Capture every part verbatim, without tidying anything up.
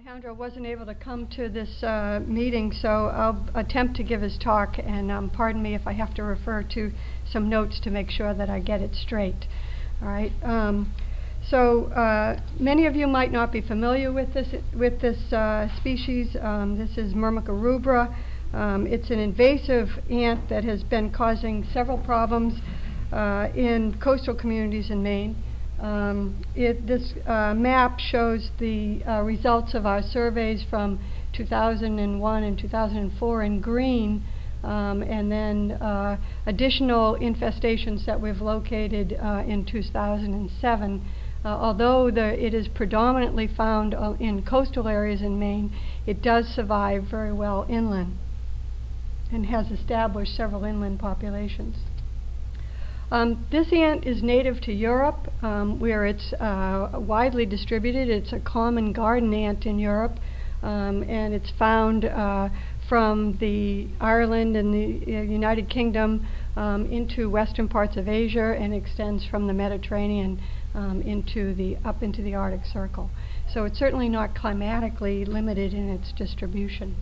Alejandro wasn't able to come to this uh, meeting, so I'll attempt to give his talk, and um, pardon me if I have to refer to some notes to make sure that I get it straight. All right. Um, so uh, many of you might not be familiar with this with this uh, species. Um, this is Myrmica rubra. Um, it's an invasive ant that has been causing several problems uh, in coastal communities in Maine. Um, it, this uh, map shows the uh, results of our surveys from two thousand one and two thousand four in green, um, and then uh, additional infestations that we've located uh, in two thousand seven. Uh, although the, it is predominantly found uh, in coastal areas in Maine, it does survive very well inland and has established several inland populations. Um, this ant is native to Europe, um, where it's uh, widely distributed. It's a common garden ant in Europe, um, and it's found uh, from the Ireland and the uh, United Kingdom um, into western parts of Asia, and extends from the Mediterranean um, into the up into the Arctic Circle. So it's certainly not climatically limited in its distribution.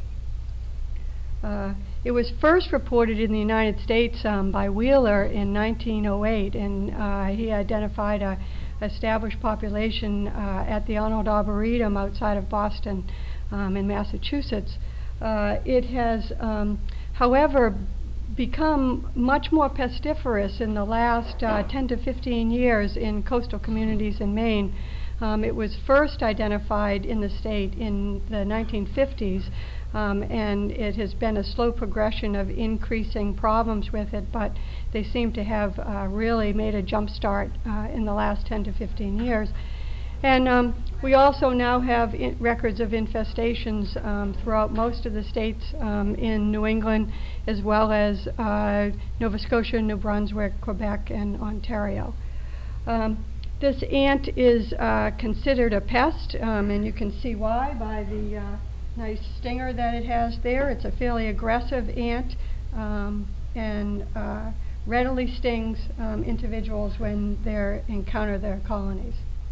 Uh, it was first reported in the United States um, by Wheeler in nineteen oh eight, and uh, he identified a established population uh, at the Arnold Arboretum outside of Boston um, in Massachusetts. Uh, it has, um, however, become much more pestiferous in the last uh, ten to fifteen years in coastal communities in Maine. Um, it was first identified in the state in the nineteen fifties. Um, and it has been a slow progression of increasing problems with it, but they seem to have uh, really made a jump start uh, in the last ten to fifteen years. And um, we also now have in records of infestations um, throughout most of the states um, in New England, as well as uh, Nova Scotia, New Brunswick, Quebec, and Ontario. Um, this ant is uh, considered a pest, um, and you can see why by the uh, nice stinger that it has there. It's a fairly aggressive ant um, and uh, readily stings um, individuals when they encounter their colonies.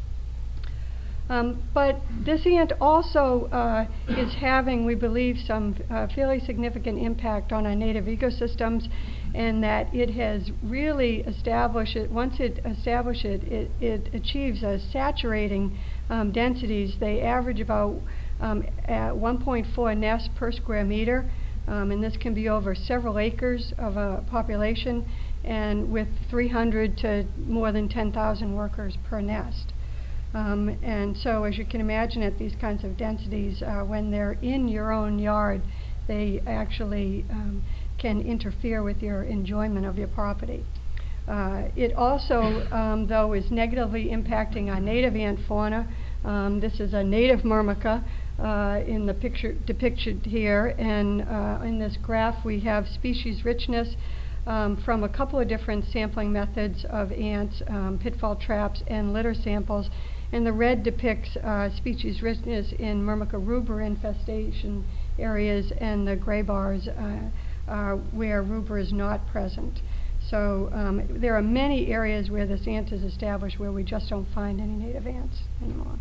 Um, but this ant also uh, is having, we believe, some uh, fairly significant impact on our native ecosystems, and that it has really established it. Once it establishes it, it, it achieves a saturating um, densities. They average about Um, at one point four nests per square meter, um, and this can be over several acres of a population, and with three hundred to more than ten thousand workers per nest. Um, and so, as you can imagine, at these kinds of densities, uh, when they're in your own yard, they actually um, can interfere with your enjoyment of your property. Uh, it also, um, though, is negatively impacting our native ant fauna. Um, this is a native Myrmica uh, in the picture depicted here, and uh, in this graph we have species richness um, from a couple of different sampling methods of ants, um, pitfall traps, and litter samples. And the red depicts uh, species richness in Myrmica rubra infestation areas, and the gray bars uh, are where rubra is not present. So um, there are many areas where this ant is established where we just don't find any native ants anymore.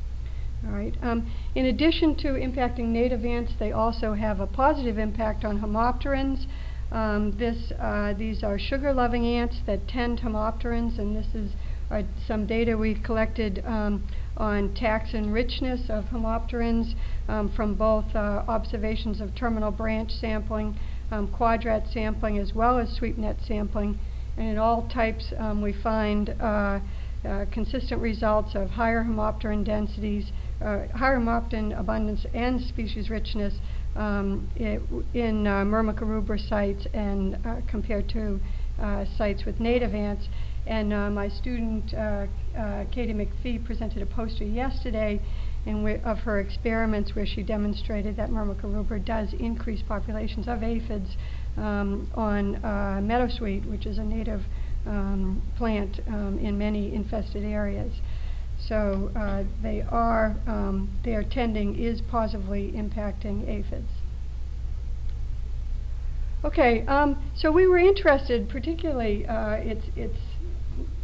All right. Um, in addition to impacting native ants, they also have a positive impact on homopterans. Um, this, uh, these are sugar-loving ants that tend homopterans, and this is uh, some data we've collected um, on taxon richness of homopterans um, from both uh, observations of terminal branch sampling, um, quadrat sampling, as well as sweep net sampling. And in all types, um, we find uh, uh, consistent results of higher homopteran densities, Uh, higher homopteran abundance and species richness um, it, in uh, Myrmica rubra sites, and uh, compared to uh, sites with native ants. And uh, my student uh, uh, Katie McPhee presented a poster yesterday in of her experiments where she demonstrated that Myrmica rubra does increase populations of aphids um, on uh, meadowsweet, which is a native um, plant um, in many infested areas. So uh, they are, um, their tending is positively impacting aphids. Okay, um, so we were interested, particularly, uh, it's, it's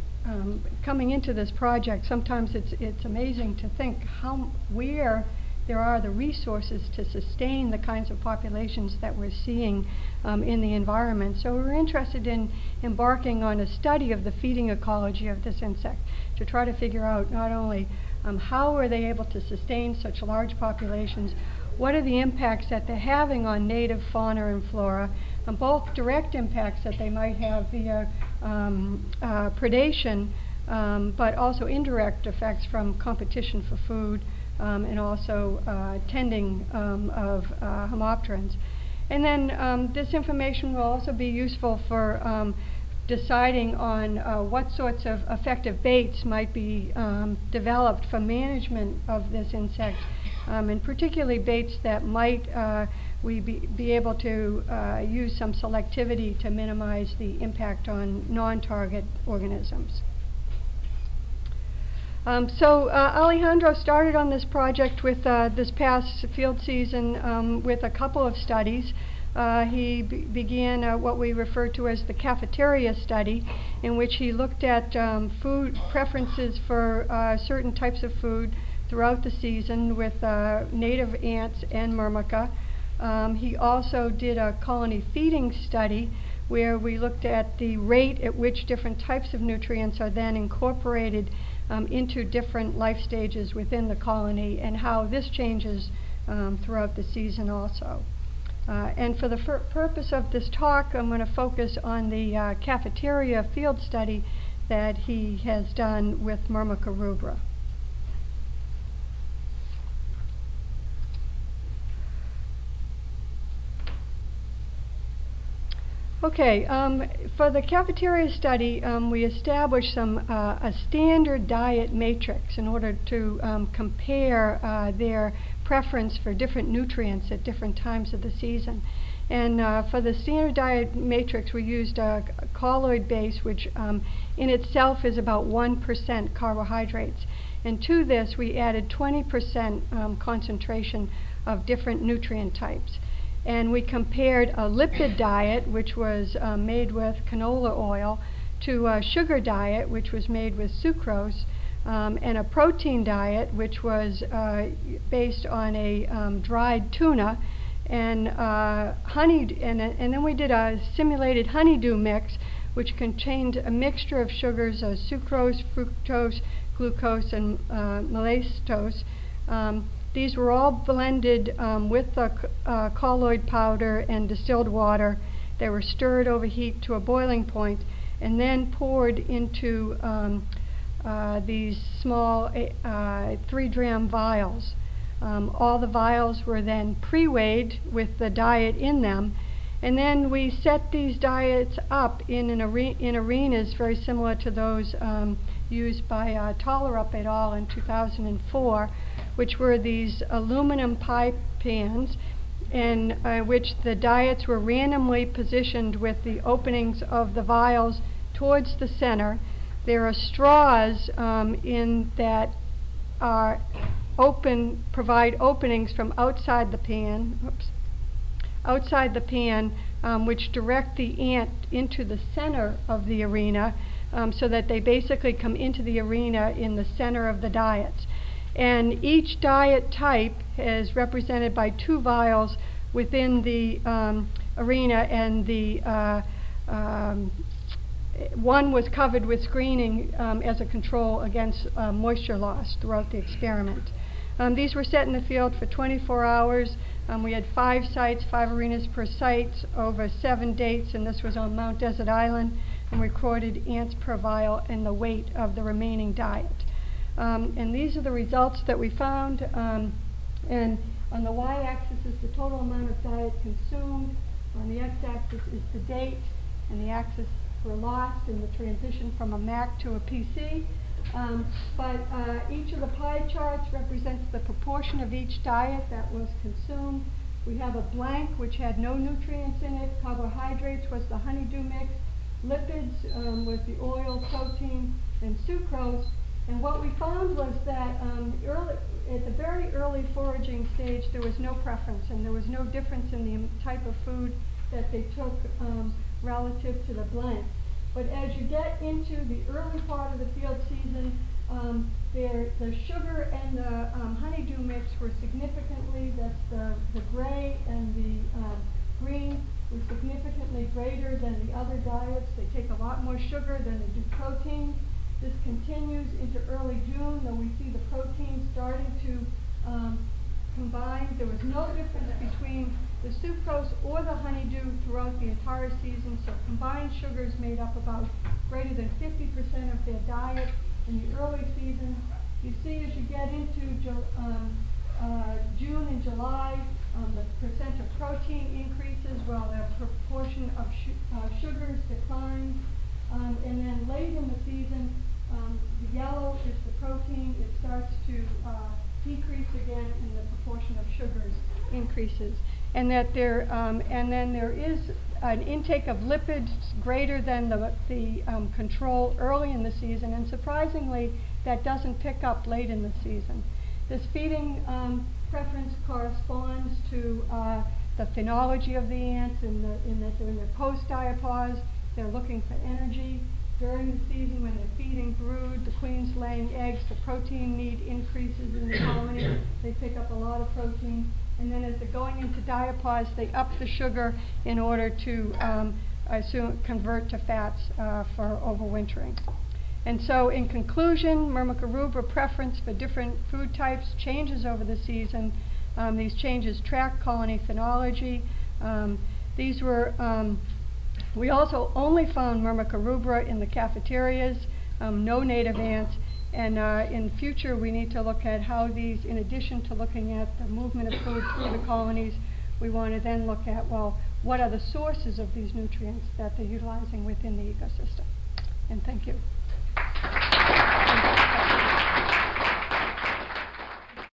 um, coming into this project, sometimes it's, it's amazing to think how, where there are the resources to sustain the kinds of populations that we're seeing um, in the environment. So we're interested in embarking on a study of the feeding ecology of this insect to try to figure out not only um, how are they able to sustain such large populations, what are the impacts that they're having on native fauna and flora, and both direct impacts that they might have via um, uh, predation, um, but also indirect effects from competition for food um, and also uh, tending um, of uh, homopterans. And then um, this information will also be useful for um, deciding on uh, what sorts of effective baits might be um, developed for management of this insect, um, and particularly baits that might uh, we be, be able to uh, use some selectivity to minimize the impact on non-target organisms. Um, so uh, Alejandro started on this project with uh, this past field season um, with a couple of studies. Uh, he be began uh, what we refer to as the cafeteria study, in which he looked at um, food preferences for uh, certain types of food throughout the season with uh, native ants and Myrmica. Um, he also did a colony feeding study where we looked at the rate at which different types of nutrients are then incorporated um, into different life stages within the colony, and how this changes um, throughout the season also. Uh, and for the purpose of this talk, I'm going to focus on the uh, cafeteria field study that he has done with Myrmica rubra. Okay, um, for the cafeteria study, um, we established some uh, a standard diet matrix in order to um, compare uh, their preference for different nutrients at different times of the season. And uh, for the standard diet matrix, we used a colloid base, which um, in itself is about one percent carbohydrates. And to this, we added twenty percent um, concentration of different nutrient types. And we compared a lipid diet, which was uh, made with canola oil, to a sugar diet, which was made with sucrose, um, and a protein diet, which was uh, based on a um, dried tuna, and uh, honey. And, and then we did a simulated honeydew mix, which contained a mixture of sugars, uh, sucrose, fructose, glucose, and uh, maltose. Um, These were all blended um, with the uh, colloid powder and distilled water. They were stirred over heat to a boiling point and then poured into um, uh, these small uh, three dram vials. Um, all the vials were then pre-weighed with the diet in them, and then we set these diets up in, an are in arenas very similar to those um, used by uh, Tollerup et al. In two thousand four, which were these aluminum pie pans, in uh, which the diets were randomly positioned with the openings of the vials towards the center. There are straws um, in that are open, provide openings from outside the pan, oops, outside the pan, um, which direct the ant into the center of the arena, um, so that they basically come into the arena in the center of the diets. And each diet type is represented by two vials within the um, arena, and the uh, um, one was covered with screening um, as a control against uh, moisture loss throughout the experiment. Um, these were set in the field for twenty-four hours. Um, we had five sites, five arenas per site, over seven dates, and this was on Mount Desert Island, and recorded ants per vial and the weight of the remaining diet. Um, and these are the results that we found. Um, and on the y-axis is the total amount of diet consumed. On the x-axis is the date, and the axis were lost in the transition from a Mac to a P C. Um, but uh, each of the pie charts represents the proportion of each diet that was consumed. We have a blank which had no nutrients in it. Carbohydrates was the honeydew mix. Lipids um, was the oil, protein, and sucrose. And what we found was that um, early, at the very early foraging stage, there was no preference, and there was no difference in the type of food that they took um, relative to the blank. But as you get into the early part of the field season, Um, there, the sugar and the um, honeydew mix were significantly, that's the, the gray and the um, green, were significantly greater than the other diets. They take a lot more sugar than they do protein. This continues into early June, though we see the protein starting to um, combine. There was no difference between the sucrose or the honeydew throughout the entire season, so combined sugars made up about greater than fifty percent of their diet in the early season. You see as you get into Ju um, uh, June and July, um, the percent of protein increases while the proportion of sh uh, sugars declines. Um, and then late in the season, um, the yellow is the protein. It starts to uh, decrease again, and the proportion of sugars increases. And that there, um, and then there is an intake of lipids greater than the, the um, control early in the season, and surprisingly, that doesn't pick up late in the season. This feeding um, preference corresponds to uh, the phenology of the ants, in, the, in that they're in their post-diapause, they're looking for energy. During the season when they're feeding brood, the queen's laying eggs, the protein need increases in the colony. They pick up a lot of protein. And then as they're going into diapause, they up the sugar in order to um, assume, convert to fats uh, for overwintering. And so in conclusion, Myrmica rubra preference for different food types changes over the season. Um, these changes track colony phenology. Um, these were um, We also only found Myrmica rubra in the cafeterias, um, no native ants, and uh, in future we need to look at how these, in addition to looking at the movement of food through the colonies, we want to then look at, well, what are the sources of these nutrients that they're utilizing within the ecosystem? And thank you.